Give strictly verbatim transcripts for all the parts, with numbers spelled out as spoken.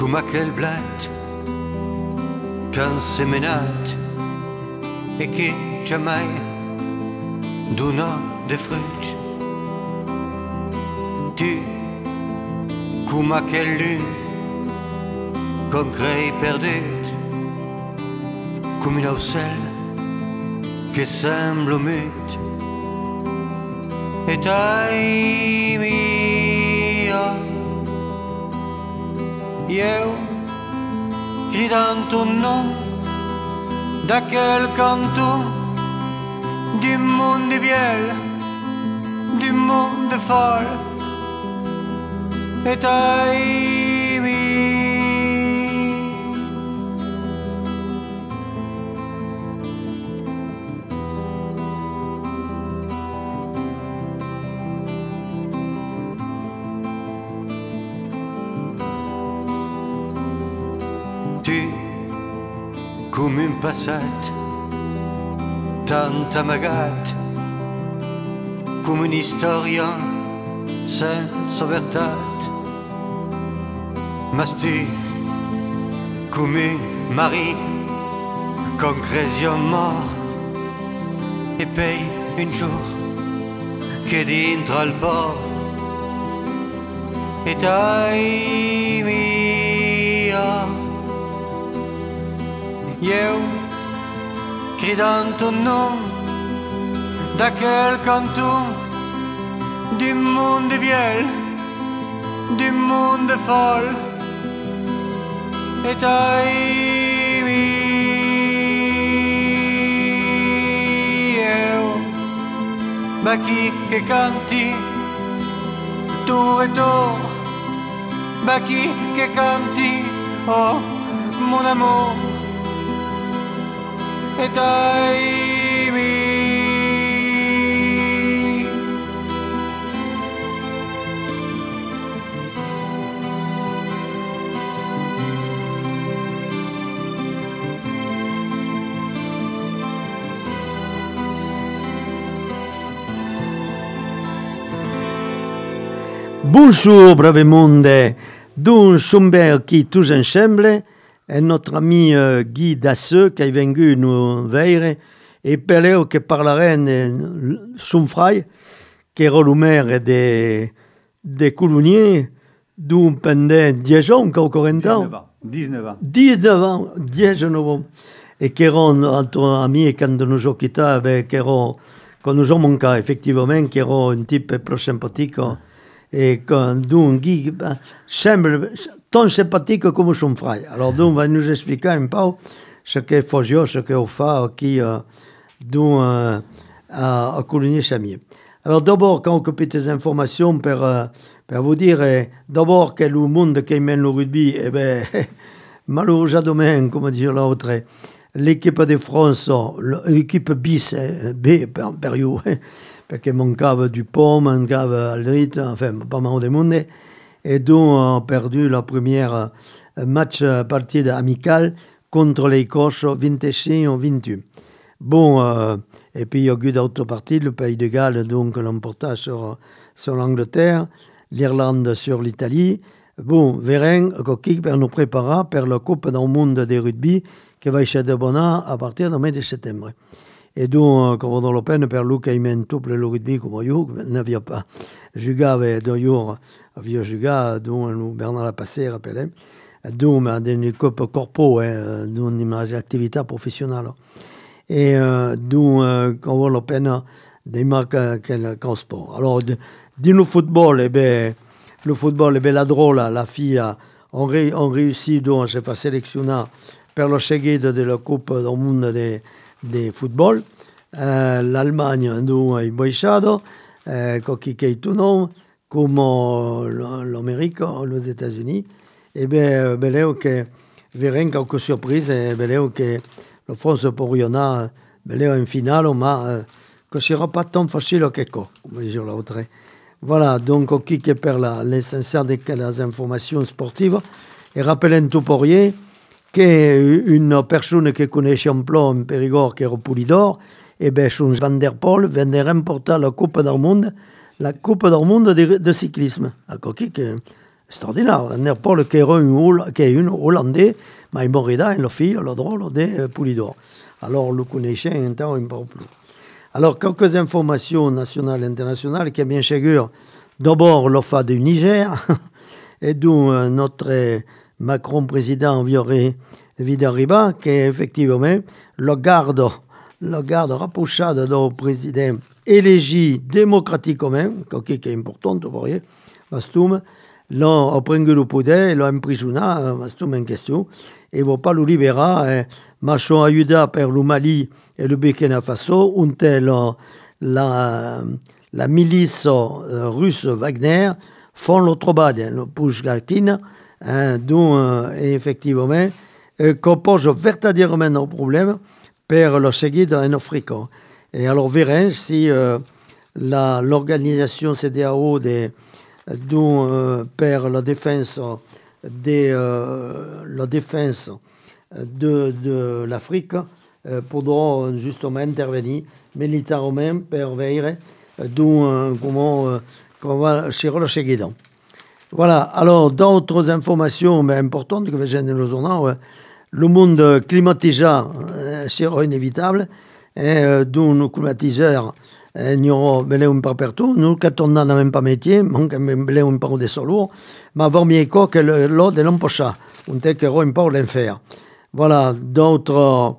come aquel blat qu'un semenat e che jamais dona de fruits. Tu, come aquel lune qu'on crée perdute, come un ocel che semble mute. Et ai mia, io cridant ton nom d'aquel canton du monde biel, du monde folle. Et ai mia. Tu, come un passat, tant amagat, come un'istoria senza vertat. Mas tu, come un mari con cresion mort, e poi un jour che dentro al port. Et ai mia, io cridant ton nom d'aquel canton du monde biel, du monde folle. Et ai mia, ma chi che canti tour et tour, ma chi che canti, oh mon amour. Et ai mia. Bonjour, brave monde. Donc, sommes qui tous ensemble. Et notre ami euh, Guy Dasseux qui est venu nous veire et Peleo qui parlerait de son frère qui est le maire de, de Coulugny d'où pendant dix ans, encore un temps. dix-neuf ans. dix-neuf ans, dix-neuf ans. Et qui erano notre ami quand nous avons quitté, qui erano, quand nous avons manqué, effectivement, qui erano un type plus sympathique. Et quand donc Guy ben, semble tant sympathique comme son frère. Alors donc on va nous expliquer un peu ce qu'est Fogio, ce qu'on fait qui euh, donc, euh, à, à Coligny-Chamier. Alors d'abord quelques petites informations pour, euh, pour vous dire euh, d'abord que le monde qui mène le rugby, eh ben, malheureusement, comme dit l'autre, l'équipe de France, l'équipe bis, B, période, perché mancava Dupont, mancava Aldrit, enfin pas mal de monde, et donc on a perdu la première match partie amicale contre l'Écosse vingt-cinq à vingt-un. Bon, euh, et puis il y a eu d'autres parties, le Pays de Galles donc l'emporta sur, sur l'Angleterre, l'Irlande sur l'Italie. Bon, verrons qui per nous préparer pour la Coupe du monde de rugby qui va être de Bona à partir du mois de septembre. Et donc, comme dans l'Open, per lui qui mène tout le rugby comme io, n'avait pas. Jugava deux jours, avait joué, donc Bernard l'a passé, rappelez. Donc, dans une coupe corpo, dans une activité professionnelle. Et euh, donc, euh, quand on l'Open, des marques qu'en sport. Alors, dans le football, eh ben, le football, eh ben, la drôle, la fille, on, ré, on réussit donc à se faire sélectionner pour le seguito de la Coupe du monde de de football, eh, l'Allemagne nous a baixado, eh, qui est tout nom, comme l'Amérique, les États-Unis, et bien, beleu que verrons quelques surprises, et beleu que la France pourrait y en beleu en finale, mais que ce sera pas tant facile que quoi, comme dit l'autre. Voilà, donc qui est per l'essentiel des informations sportives, et rappelons tout pour rien, qu'une personne qui connaissait un plan en Périgord qui era Pulidor, et bien, son Van der Poel vient remporter la Coupe du Monde, la Coupe du Monde de, de cyclisme. Alors, qui extraordinaire. N'importe qui est un, qui est un Hollandais, mais il mourra dans la fille, le drôle de Poulidor. Alors, le connaissait un temps, il ne parle plus. Alors, quelques informations nationales et internationales qui, bien sûr, d'abord, le fait du Niger, et d'où euh, notre euh, Macron président Vioré Vidariba, qui est effectivement le garde, le garde rapproché de notre président élégi démocratiquement, qui est important, vous voyez, Bastoum, l'ont pris le pouvoir, l'ont emprisonné, Bastoum en question, et ne va pas le libérer, marchant ayuda per le Mali et le Burkina Faso, où la, la, la milice russe Wagner font le travail, le Pouchgakin, hein, dont euh, effectivement euh, compose véritablement nos problèmes pour le seguir en Afrique. Et alors, verrons si euh, la, l'organisation C D A O de, dont, euh, pour la défense, de, euh, la défense de, de l'Afrique euh, pourra justement intervenir militairement pour veiller d'où euh, comment euh, qu'on va chez le seguir. Voilà, alors d'autres informations mais importantes que j'ai dans le journal, le monde climatisé euh, sera inévitable, et euh, d'où nos climatiseurs euh, n'y aura un peu partout. Nous, quand on n'a même pas métier, manque un peu de solo, mais avoir mieux que l'eau de l'empocha, on te que un peu l'enfer. Voilà, d'autres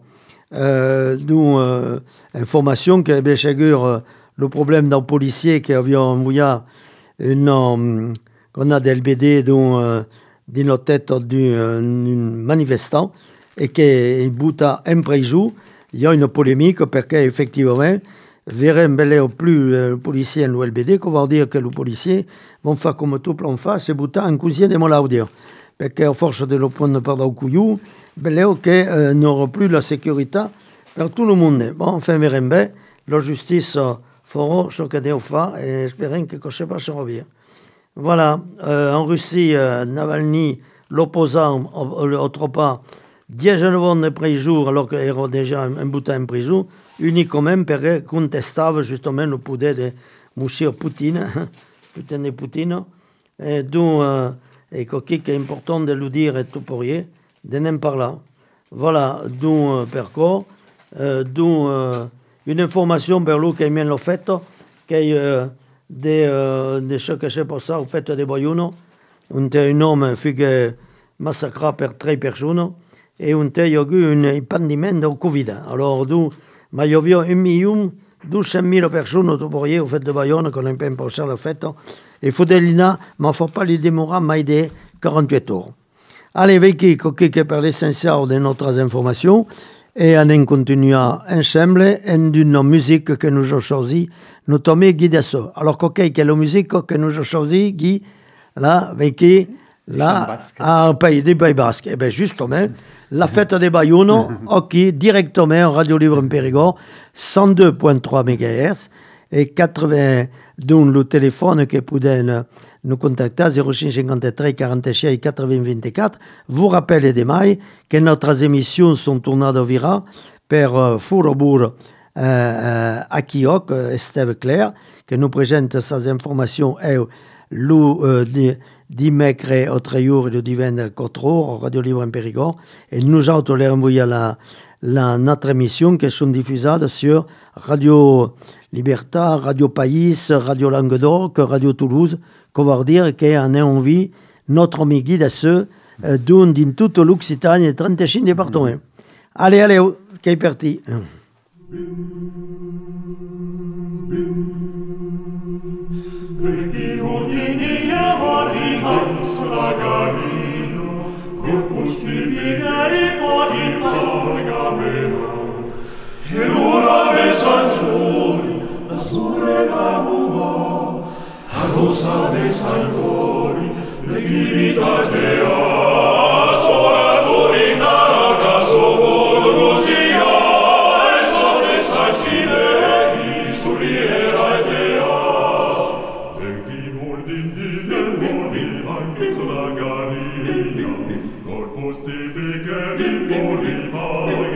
euh, d'où, euh, informations que bien sûr le problème d'un policier qui avait envoyé une, um, qu'on a del B D dont, euh, dans la tête d'un manifestant et qui est bouta en prison. Il y a une polémique parce qu'effectivement, verrait un plus euh, le policier en l'O L B D qu'on va dire que le policier va faire comme tout plan face, c'est bouta un cousin de mon audio. Parce qu'à force de le prendre par le couillou, belé que euh, n'aura plus la sécurité pour tout le monde. Bon, enfin, verrons bien, la justice euh, fera ce qu'elle doit faire et espérons que ça ne se revient. Voilà, euh, en Russie, euh, Navalny, l'opposant, autre part, dix-neuf de prison, alors qu'il era déjà un, un bout en prison, uniquement parce contestava justement le pouvoir de M. Poutine, Putain de Poutine, et donc, euh, et qui est important de le dire et tout pour rien, de n'en parler. Voilà, donc, euh, per quoi, euh, donc, euh, une information per lui qui est bien le fait, qu'il y a des, euh, de ce que c'est pour ça, au fait de Bayonne, un un homme fut massacré par trois personnes, et un il y a eu un pandémie de Covid. Alors, donc, mais il y avait un million, douze cent mille personnes au fait de Bayonne, qu'on a pas passé la fête. Et Faudelina, mais il ne faut pas les démorer mais de quarante-huit heures. Allez, Vicky, qui par l'essentiel de notre information, et on continue ensemble en une musique que nous avons choisie, notre ami Guy Dessau. Alors, quelle est la musique que nous avons choisie, Guy? Là, Vicky, là, au pays des Pays Basques. Eh bien, justement, la fête des Bayonne, ok, directement, Radio Libre en Périgord, cent deux virgule trois mégahertz, et quatre-vingts, dont le téléphone que pouvez nous contacter, zéro cinq cinquante-trois quarante-six quatre-vingts vingt-quatre. Vous rappelez demain que notre émissions sont tournées de Vira par euh, Fourbourg euh, euh, à Kioc, Esteve Claire, qui nous présente ces informations et le euh, dimanche au treize et le dimanche quatre heures, Radio Libre en Périgord. Et nous autres les envoyons la, la, notre émission qui sont diffusées sur Radio Libertà, Radio Pays, Radio Languedoc, Radio Toulouse, qu'on va dire qu'on a envie, notre ami Guy Dessau, euh, d'une dans toute l'Occitanie et trente-cinq départements. Allez, allez, qui est parti. Rosa dei Salvori, le imitate a Soratori, Caracas, Luzia, e sole salsine, di Suriera e Tea. E chi vuol d'indine, mori, anche sulla garina, corpus tipiche di Bolivia.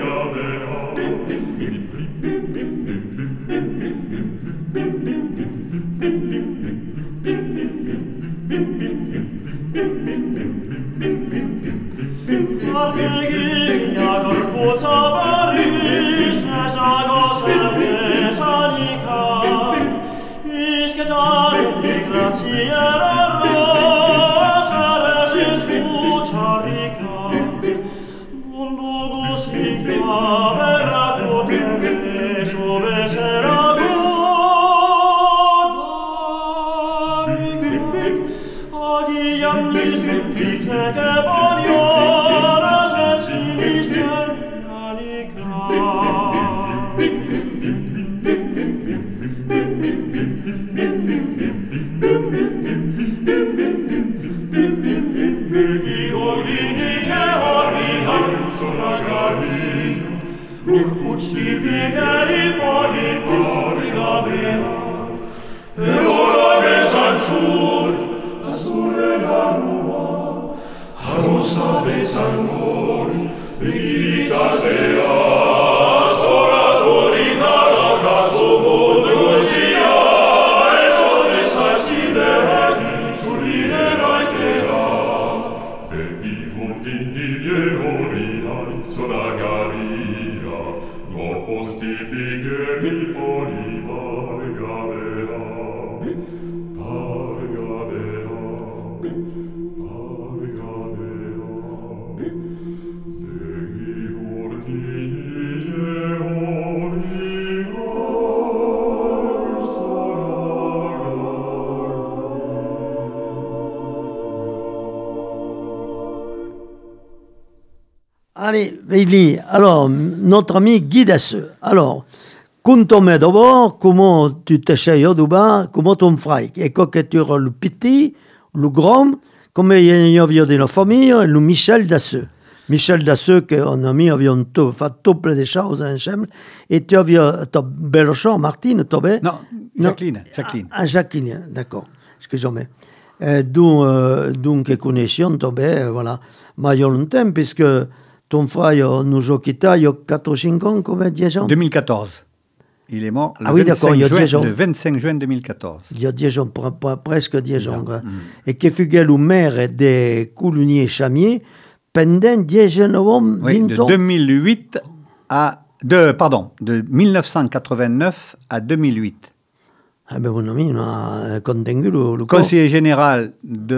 Allez, Veili, alors, notre ami Guy Desseux. Alors, contame d'abord comment tu t'essayes au bas, comment tu fais. Et quand tu es le petit, le grand, comme il y avait dans la famille, le Michel Desseux. Michel Desseux, qu'on a mis, avions fait tout plein de choses ensemble. Et tu avais ta belle chambre, Martine, tu avais Non, Jacqueline. Jacqueline. Ah, Jacqueline, d'accord. Excusez-moi. Euh, donc, euh, donc, connaissions, tu avais, voilà. Mais il y a longtemps, puisque ton frère nous a quittés il y a quatre ou cinq ans, combien, dix ans deux mille quatorze. Il est mort le, ah oui, d'accord, il y a juin, dix ans. le vingt-cinq juin deux mille quatorze. Il y a dix ans, pr- pr- presque dix ans. Mm. Et qui fut le maire des Couloniers Chamiers pendant dix-neuf ans, Oui, vingt de ans. deux mille huit à... De, pardon, de mille neuf cent quatre-vingt-neuf à deux mille huit. Ah ben mon ami, on a contenu le, le corps. Conseiller général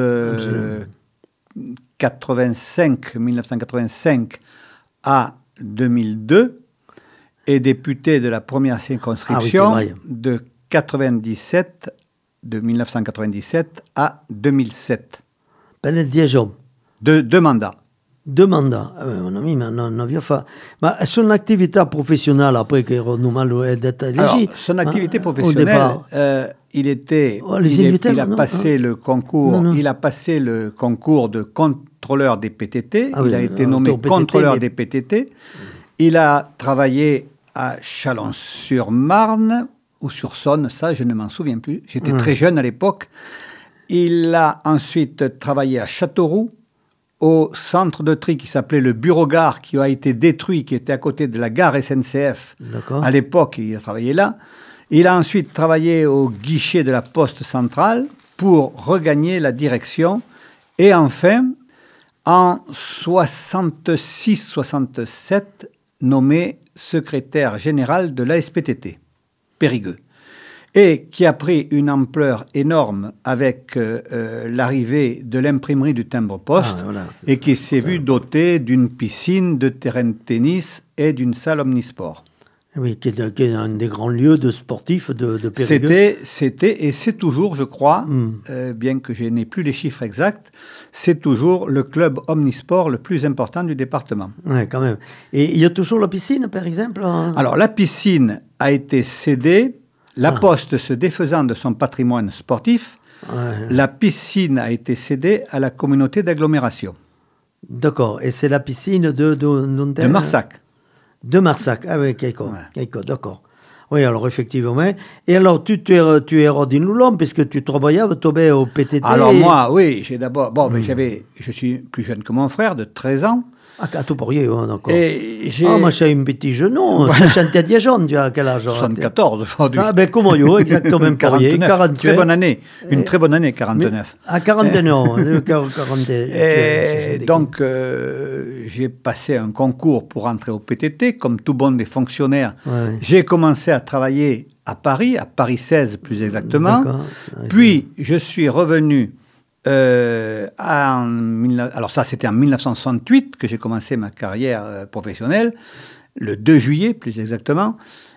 de quatre-vingt-cinq, mille neuf cent quatre-vingt-cinq à deux mille deux et député de la première circonscription Ah oui, c'est vrai. de quatre-vingt-dix-sept, de mille neuf cent quatre-vingt-dix-sept à deux mille sept. Pendant dix ans. De deux mandats. Deux mandats. Ah ben, mon ami, mais on a bien fait. Mais son activité professionnelle, après qu'il est normal d'être élu. Alors, son activité hein, professionnelle, au départ. euh, il était, Oh, les il, est- invités, il a non, passé non. le concours, Non, non. il a passé le concours de contrôleur des P T T. Ah il oui, a été euh, nommé au P T T, contrôleur mais- des P T T. Il a travaillé à Chalon-sur-Marne ou sur Saône, ça je ne m'en souviens plus. J'étais Ouais. très jeune à l'époque. Il a ensuite travaillé à Châteauroux, au centre de tri qui s'appelait le Bureau-Gare, qui a été détruit, qui était à côté de la gare S N C F. D'accord. À l'époque, il a travaillé là. Il a ensuite travaillé au guichet de la Poste centrale pour regagner la direction. Et enfin, en soixante-six soixante-sept, nommé secrétaire général de l'A S P T T, Périgueux. Et qui a pris une ampleur énorme avec euh, euh, l'arrivée de l'imprimerie du timbre-poste, Ah, voilà, c'est et ça, qui s'est ça. vu doté d'une piscine, de terrain de tennis et d'une salle omnisport. Oui, qui est, qui est un des grands lieux de sportifs de, de Périgueux. C'était, c'était, et c'est toujours, je crois, Mm. euh, bien que je n'ai plus les chiffres exacts, c'est toujours le club omnisport le plus important du département. Oui, quand même. Et il y a toujours la piscine, par exemple hein Alors, la piscine a été cédée, la Ah. Poste se défaisant de son patrimoine sportif, Ouais. la piscine a été cédée à la communauté d'agglomération D'accord. Et c'est la piscine de... De, de, de Marsac. De Marsac. Ah oui, d'accord. Ouais. D'accord, d'accord. Oui, alors effectivement. Et alors, tu, tu es, tu es Rodin-Loulon, puisque tu travaillais tu es au P T T. Alors moi, oui, j'ai d'abord... Bon, Hmm. mais j'avais, je suis plus jeune que mon frère, de treize ans. Ah, à tout pourrier, hein, d'accord. Et j'ai... Ah, moi, j'ai un petit genou. Je chantais dix ans, tu as quel âge soixante-quatorze aujourd'hui. Ah, ben, comment yo, exactement, pour quarante-neuf. quarante-huit. Très bonne année. Une très bonne année, quarante-neuf. À quarante-neuf ans. euh, quarante, Et donc, euh, j'ai passé un concours pour entrer au P T T, comme tout bon des fonctionnaires. Ouais. J'ai commencé à travailler à Paris, à Paris seize plus exactement. D'accord, c'est vrai, Puis, je suis revenu... Euh, en, alors ça, c'était en mille neuf cent soixante-huit que j'ai commencé ma carrière euh, professionnelle. le deux juillet plus exactement.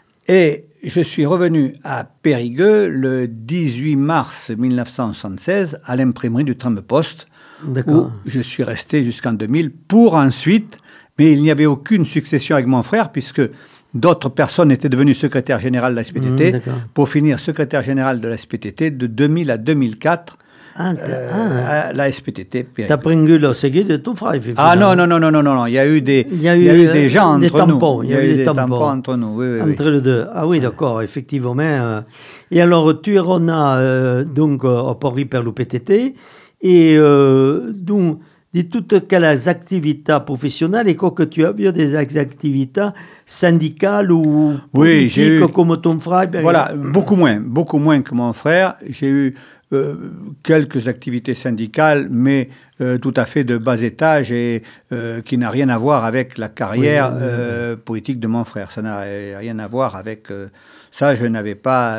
Et je suis revenu à Périgueux le dix-huit mars mille neuf cent soixante-seize à l'imprimerie du Trempe-Poste, où je suis resté jusqu'en deux mille pour ensuite, mais il n'y avait aucune succession avec mon frère puisque d'autres personnes étaient devenues secrétaire général de la S P T T, mmh, pour finir secrétaire général de la S P T T de deux mille à deux mille quatre. Ah, euh, à la S P T T. Tu as pris le seguit de ton frère. Ah non, non, non, non, non, non, il y a eu des, il y a eu, il y a eu des gens entre des tampons, nous. Il y a eu des, des tampons. tampons entre nous, oui, oui. Entre oui. les deux. Ah oui, d'accord, effectivement. Euh, et alors, tu es rona euh, donc au Port per l'U P T T et euh, donc, de toutes quelles activités professionnelles et quoi que tu as bien des activités syndicales ou oui, politiques j'ai eu, comme ton frère. Voilà, beaucoup moins, beaucoup moins que mon frère. J'ai eu Euh, quelques activités syndicales, mais euh, tout à fait de bas étage et euh, qui n'a rien à voir avec la carrière oui, oui, oui. Euh, politique de mon frère. Ça n'a rien à voir avec euh, ça. Je n'avais pas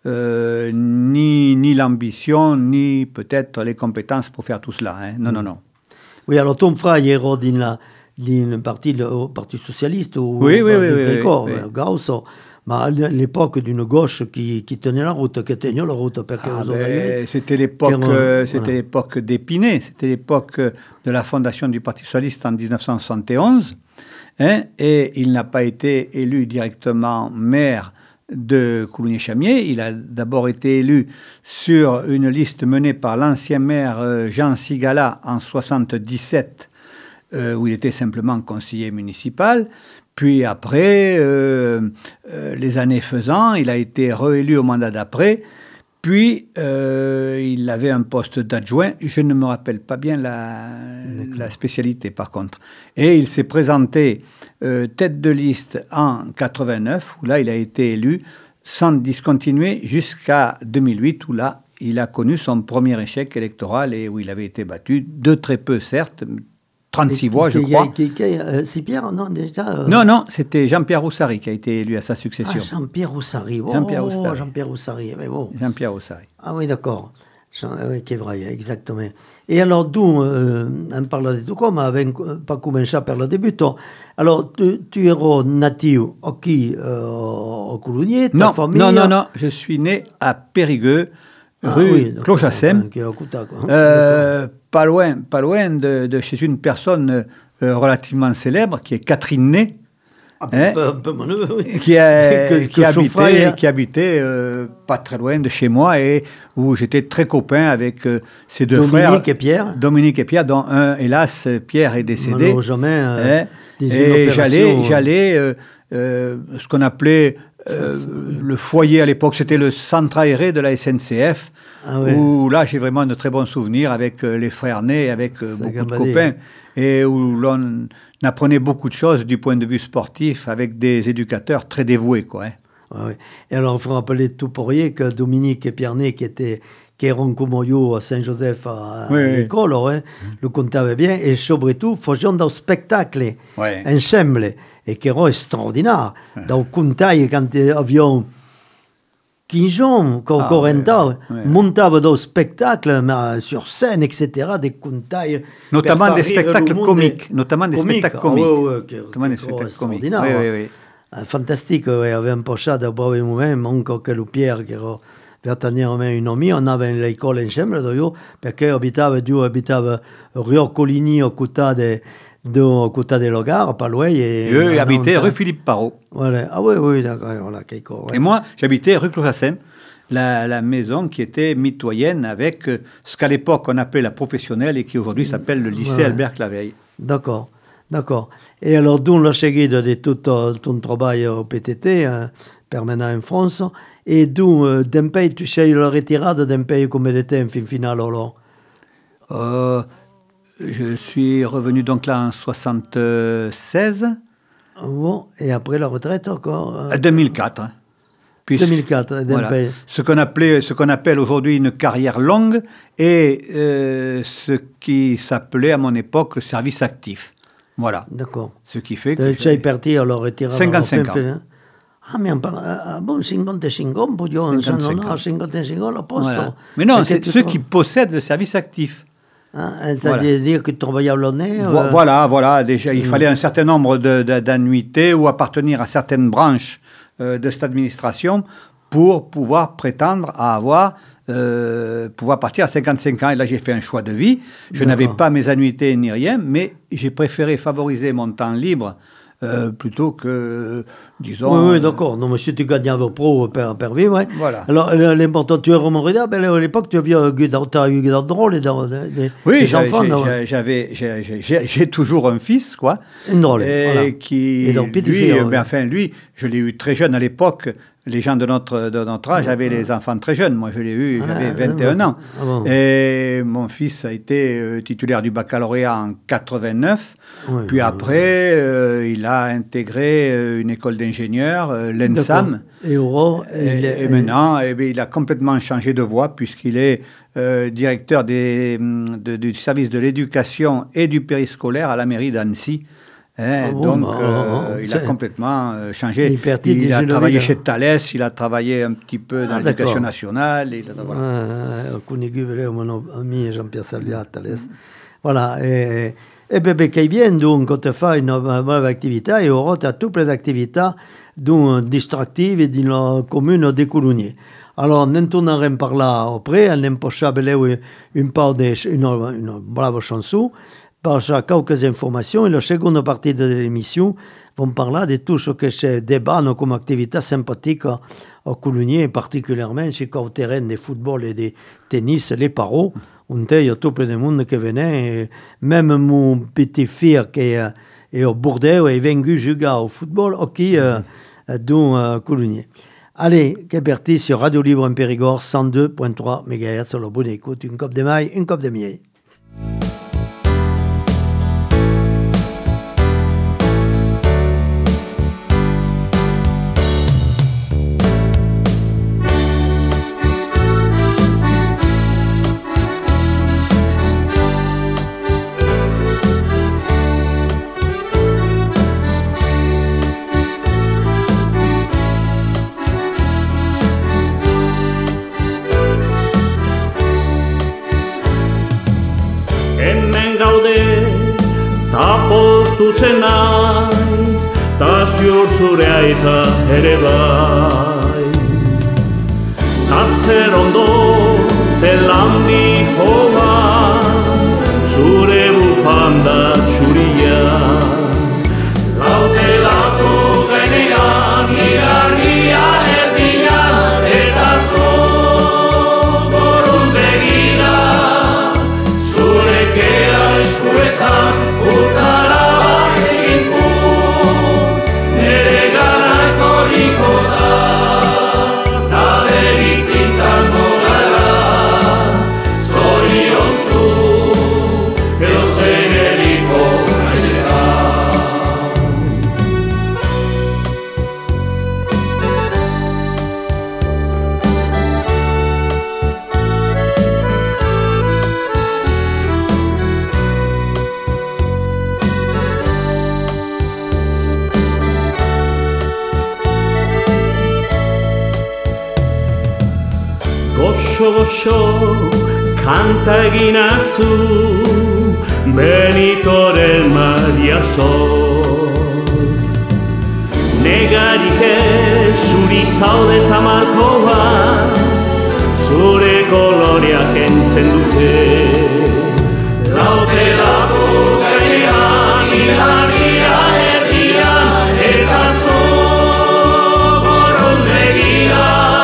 euh, ni, ni l'ambition, ni peut-être les compétences pour faire tout cela. Hein. Non, non, non. Oui, alors ton frère est dans la, une partie du Parti socialiste ou oui, oui, oui, oui, oui, oui. Gausso. Ma à l'époque d'une gauche qui, qui tenait la route, qui tenait la route. Ah ben, c'était l'époque, euh, c'était voilà. l'époque d'Épinay, c'était l'époque de la fondation du Parti socialiste en dix-neuf cent soixante et onze, hein, et il n'a pas été élu directement maire de Coulommiers-Chamiers. Il a d'abord été élu sur une liste menée par l'ancien maire Jean Sigala en soixante-dix-sept, euh, où il était simplement conseiller municipal. Puis après, euh, euh, les années faisant, il a été réélu au mandat d'après. Puis, euh, il avait un poste d'adjoint. Je ne me rappelle pas bien la, la spécialité, par contre. Et il s'est présenté euh, tête de liste en quatre-vingt-neuf, où là, il a été élu sans discontinuer jusqu'à deux mille huit, où là, il a connu son premier échec électoral et où il avait été battu, de très peu, certes, trente-six voix, je crois. Euh, c'est Pierre, non, déjà euh... Non, non, c'était Jean-Pierre Roussari qui a été élu à sa succession. Ah, Jean-Pierre Roussari. Oh, Jean-Pierre Roussari. Jean-Pierre Roussari, mais bon. Jean-Pierre Roussari. Ah oui, d'accord. Jean, oui, c'est vrai, exactement. Et alors, d'où, euh, on parle de tout comme, avec, pas commencé par le début. Alors, tu, tu es natif qui euh, au Coulommiers, ta non, famille? Non, non, non, je suis né à Périgueux, ah, rue oui, Clochassem. Euh, pas loin, pas loin de, de chez une personne euh, relativement célèbre, qui est Catherine Ney, ah, hein, peu, peu, peu, oui. qui, a, que, qui, que habitait, qui habitait euh, pas très loin de chez moi et où j'étais très copain avec euh, ses deux Dominique frères. Dominique et Pierre. Dominique et Pierre, dont un, hélas, Pierre est décédé. jamais, euh, hein, et j'allais, j'allais euh, euh, ce qu'on appelait euh, le foyer à l'époque, c'était le centre aéré de la S N C F. Ah oui. Où là j'ai vraiment de très bons souvenirs avec euh, les frères Ney, avec euh, beaucoup de copains, et où l'on apprenait beaucoup de choses du point de vue sportif avec des éducateurs très dévoués, quoi. Hein. Ouais, ouais. Et alors il faut rappeler tout pour rien que Dominique et Pierre Ney qui étaient qui eran comme io à Saint-Joseph à, oui, à l'école, oui. hein, mmh. le comptaient bien et surtout faisaient des spectacles ouais. ensemble et qui étaient extraordinaires. Ouais. Donc comptaient quand avions quinze ans, quarante ans, ah, ouais, ouais. montaient des spectacles mais sur scène, et cetera, des comptailles. Notamment des spectacles comiques. Notamment des comique. spectacles comiques. Ah, ouais, ouais, qui, notamment qui des spectacles comiques. Oui, oui, oui. Ah, fantastique, ouais. Avait un pochade de bravi moment, anche che Pierre, che era veramente un ami, on avait l'école ensemble, d'ailleurs, perché abitava, Dio abitava Rio Coligny, au côté de, de, au côté de la gare, pas loin. Et eux habitaient rue Philippe Parrot. Voilà. Ah oui, oui, d'accord. Voilà, quelque, ouais. Et moi, j'habitais rue Clochassem, la, la maison qui était mitoyenne avec euh, ce qu'à l'époque on appelait la professionnelle et qui aujourd'hui s'appelle le lycée ouais. Albert Claveil. D'accord, d'accord. Et alors, d'où la seguida de tout ton travail au P T T, hein, permanent en France, et d'où euh, d'un pays, tu sais, la retirade d'un pays comme il était en fin finale, alors euh, Je suis revenu donc là en soixante-seize. Bon, et après la retraite encore euh, deux mille quatre. Hein. deux mille quatre, d'un voilà. pays. Ce qu'on appelait, ce qu'on appelle aujourd'hui une carrière longue et euh, ce qui s'appelait à mon époque le service actif. Voilà. D'accord. Ce qui fait que... Tu es parti à la retraite cinquante-cinq ans. Fin, ah, mais on parle... Ah, bon, cinquante-cinq ans, non, non, cinquante-cinq ans, la poste. Voilà. Mais non, c'est ceux qui possèdent le service actif. Hein, c'est-à-dire que tu travaillais au Launay Vo- euh... Voilà, voilà. Déjà, il mmh. fallait un certain nombre de, de, d'annuités ou appartenir à certaines branches euh, de cette administration pour pouvoir prétendre à avoir, euh, pouvoir partir à cinquante-cinq ans. Et là, j'ai fait un choix de vie. Je D'accord. n'avais pas mes annuités ni rien, mais j'ai préféré favoriser mon temps libre Euh, plutôt que, disons... Oui, oui, d'accord. Non, mais si tu gagnais vos pros per, per vivre, ouais. Voilà. Alors, l'important, tu es remonté, ben, à l'époque, tu avais eu des drôles, des, des, oui, des enfants. Oui, j'avais, j'ai, j'ai, j'ai toujours un fils, quoi. Une drôle, et voilà. Qui, et donc, lui, filles, ben, ouais. enfin, lui, je l'ai eu très jeune à l'époque. Les gens de notre, de notre âge avaient les enfants très jeunes. Moi, je l'ai eu, j'avais ah, vingt et un ans. Ah bon. Et mon fils a été euh, titulaire du baccalauréat en quatre-vingt-neuf. Oui, Puis oui, après, oui. Euh, il a intégré euh, une école d'ingénieur, euh, l'ENSAM. Et, Aurore, et, et, et maintenant, eh bien, il a complètement changé de voie puisqu'il est euh, directeur des, de, du service de l'éducation et du périscolaire à la mairie d'Annecy. Hein, oh, donc, oh, euh, oh, il a complètement euh, changé. Il, il a travaillé chez Thales, il a travaillé un petit peu dans ah, l'éducation nationale. Il a, voilà. Ah, mon ami Jean-Pierre Salia à Thales. Voilà. Et, et bien, ben, bien, donc, quand tu fais une bonne activité, et on a toutes les activités distractives dans la commune de Coulugny. Alors, nous tournerons par là après, on a empoché une part de une, une brave chanson. Par quelques informations. Et la seconde partie de l'émission vont parler de tout ce que c'est débat comme activité sympathique à Coulugny, particulièrement sur le terrain de football et de tennis, les paros. On il y a tout plein de monde qui venait. Et même mon petit fils qui est au Bordeaux est venu jouer au football hockey euh, dans euh, Coulugny. Allez, c'est parti sur Radio Libre en Périgord, cent deux virgule trois mégahertz. Sur le bon écoute, une coupe de maille, une coupe de miel. Poztutzen naiz, ta ziurtzurea eta ere bai. Ta zer ondo, zelan dihoa, zure bufanda txuria. Lautelako gainean, igarria erdian, eta zogoruz begira, zure kera eskuetan, uzara bat egin puz, nere gara etorriko da, ta berriz izango gara, zoriontzu, edo zen eriko naizetan. Goxo, goxo, kanta eginazu, Benitoren Maria Sol. Negarik ez zuri zaude tamalkoa, zure koloreak entzen dute. Lautelako gainean, ilargia erdian, eta zogorroz begira,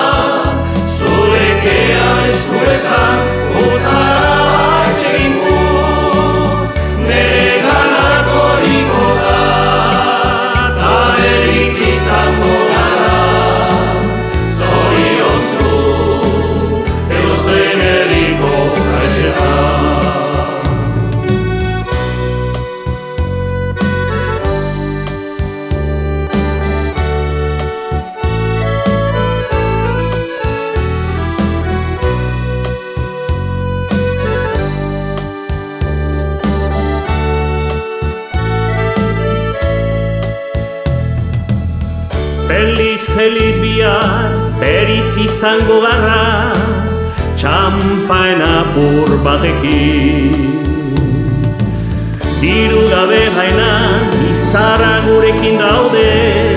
zurekea eskuetan, uzara bat egin puz, nere gana etorriko da, ta berriz izango gara, zoriontzu, edozein herriko naizetan. Feliz, feliz bihar, beritz izango gara, txampain apur batekin. Diru gabe jainan, izarra gurekin daude,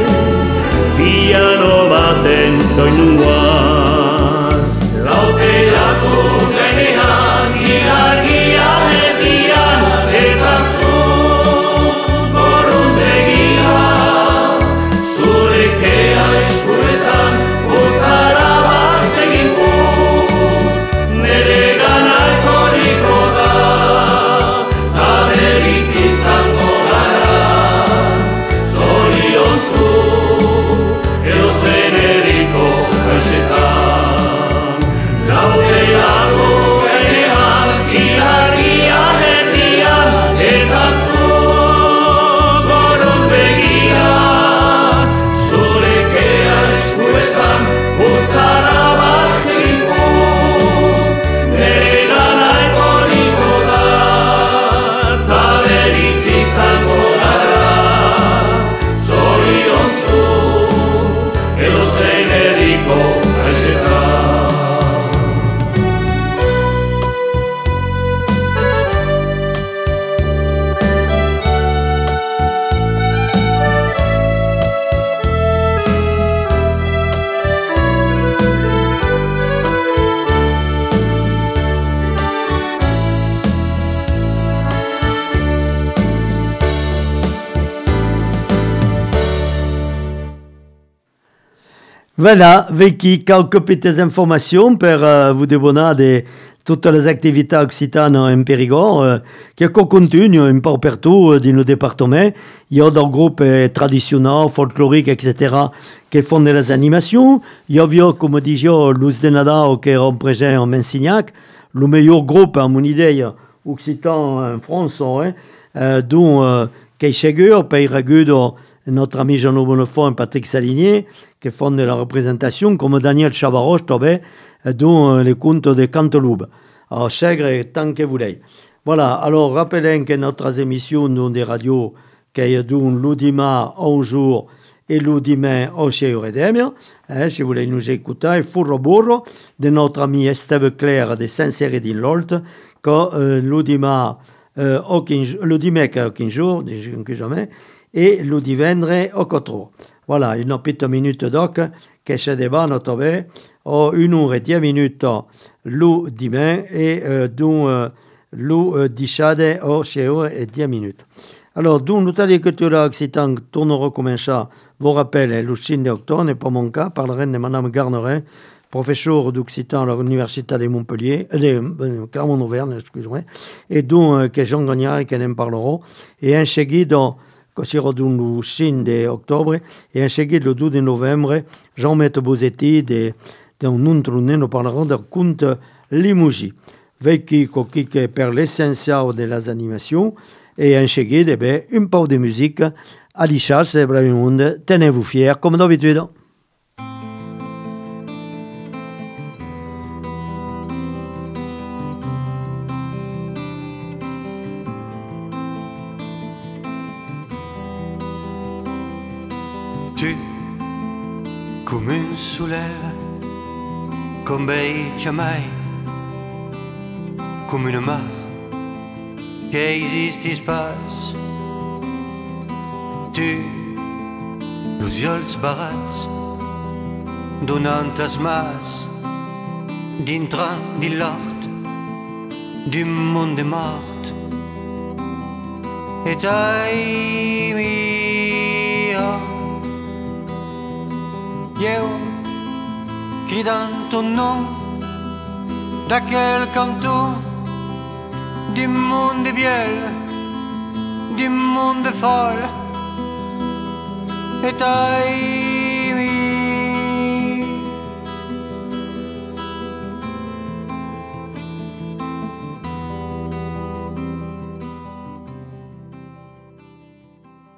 piano baten doinuaz. Lauterako gainean, ilargia erdian, eta zu gorruz begira, zurekea eskuetan, uzara bat egin puz, nere gana etorriko da, ta berriz izango gara, zoriontsu, edo zen eriko kaixetan. Lauterako gainean, ilargia erdian, eta zu gorruz begira, zurekea eskuetan, uzara bat egin puz, nere gana etorriko da, ta berriz izango gara, zoriontsu, edo zein eriko kaixetan. Voilà, Vicky, quelques petites informations pour euh, vous débonner de toutes les activités occitanes en Périgord, euh, qui continuent un peu partout euh, dans le département. Il y a des groupes euh, traditionnels, folkloriques, et cetera, qui font des animations. Il y a, comme disait Luz de Nadal, qui est présent en Mensignac, le meilleur groupe, à mon idée, occitan en France, hein, euh, dont euh, Keishegur, Pays Ragudo, notre ami Jean-Loup Bonnefond et Patrick Salinier, qui font de la représentation, comme Daniel Chavaroche, Tobé, dont euh, les contes de Canteloube. Alors, chègre, tant que vous voulez. Voilà, alors, rappelez que notre émission dans des radios, qui est d'un l'udima un jour et l'udima au chez Redemia, hein, si vous voulez nous écouter, il faut reborro de notre ami Esteve Claire de Saint-Cérédine Lolt, que euh, l'udima, euh, l'udima aucun jour, que jamais, et le divendre au quattro. Voilà, une petite minute doc che c'è débat notre o une heure et dix minutes le dimanche et euh, donc euh, le diciade o six heures et dix minutes. Alors, donc, nous allons écouter l'Occitan tournera comme un chat. Vous rappelez, le cinq d'octobre, et pas mon cas, parlerai de Madame Garnerin, professeur d'Occitan à l'Université de Montpellier, euh, de Clermont-Auvergne, excusez-moi, et donc, euh, que Jean Gagnard et qu'elle en parleront, et un chégui dans Cosiro le cinq d'octobre et un chégui le deux de novembre, Jean-Maître Bosetti de un autre nous parlerons de conte Limougi. Vecchi coquille per l'essentiel de las animations et un chégui de ben, un peu de musique à l'Ichas de Bravimonde. Tenez-vous fiers comme d'habitude. Tu, come un soleil, con bei mai, come una mar che esiste spas. Tu, los ulls barats, donant as mas, dintre di l'hort, du monde mort. Et ai mia, io, cridant ton nom, d'aquel canto, du monde biel, du monde folle, et ai